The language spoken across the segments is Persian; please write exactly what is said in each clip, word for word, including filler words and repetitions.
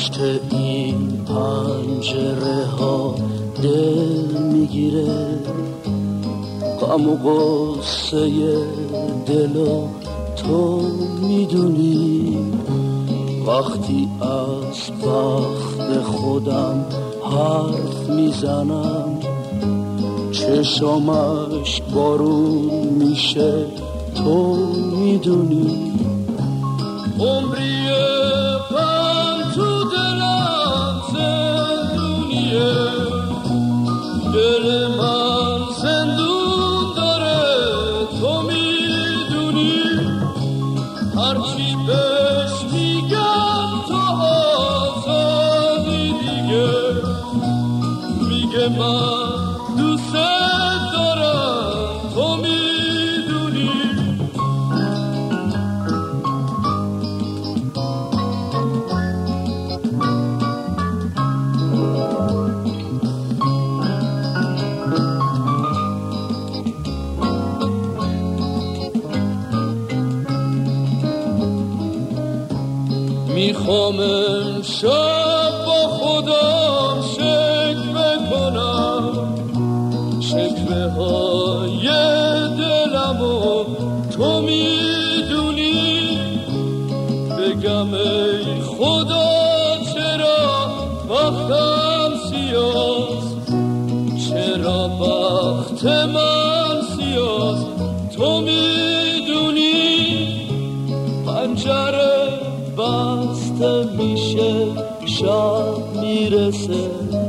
پشت این پنجره ها دل میگیره، غم و غصه دلو تو میدونی. وقتی از بخت خودم حرف میزنم، چشمش بارون میشه تو میدونی. عمریه غم تو دلم زندونیه، دل من زندون داره تو میدونی. هرچی بهش میگم تو آزادی دیگه، میگه من دوست دارم تو میدونی. میخوام امشب با خودم شکوه کنم، شکوه های دلمو تو میدونی. بگم ای خدا چرا بختم سیاست، چرا بخت من سیاست تو میدونی. پنجره بسته میشه شب میرسه،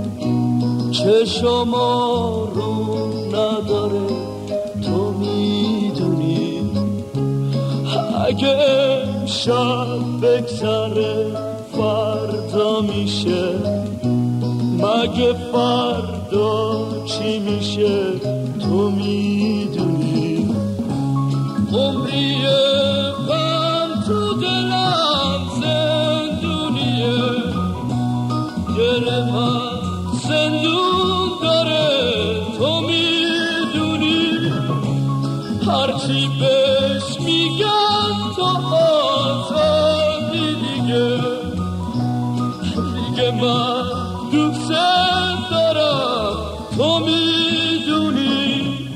چشم رو نداره تو میدونی. اگه امشب بگذره فردا میشه، مگه فردا چی میشه تو میدونی. عمریه غم تو دلم زندونیه، دل من زندون داره تو میدونی. هرچی بهش میگم تو آزادی دیگه، دیگه من دوست دارم تو میدونی.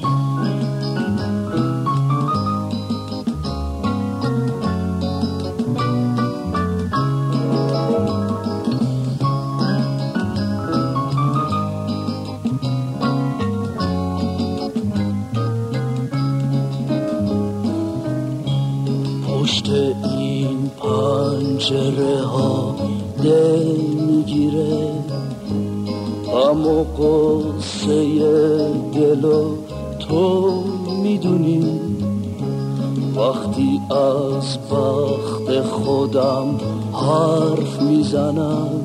پشت این پنجره ها دل میگیره، غم و غصه دلو تو میدونی. وقتی از بخت خودم حرف میزنم،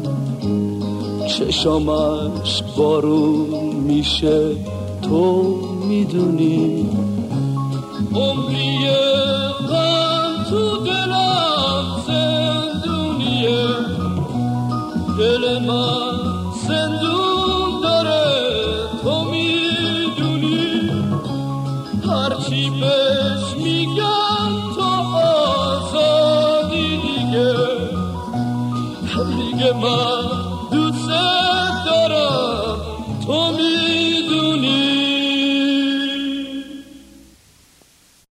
چشمش بارون میشه تو میدونی. عمریه غم تو دلم زندونیه، دل من زندون داره تو میدونی. هرچی بهش میگم تو آزادی دیگه، دیگه من